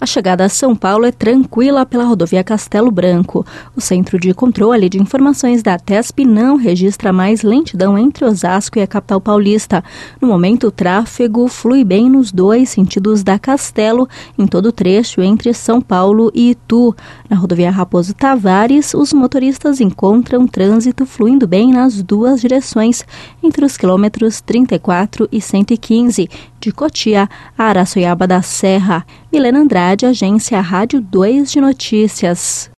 chegada a São Paulo é tranquila pela rodovia Castelo Branco. O Centro de Controle de Informações da TESP não registra mais lentidão entre Osasco e a capital paulista. No momento, o tráfego flui bem nos dois sentidos da Castelo, em todo o trecho entre São Paulo e Itu. Na rodovia Raposo Tavares, os motoristas encontram trânsito fluindo bem nas duas direções, entre os quilômetros 34 e 115, de Cotia a Araçoiaba da Serra. Milena Andrade, Agência Rádio 2 de Notícias.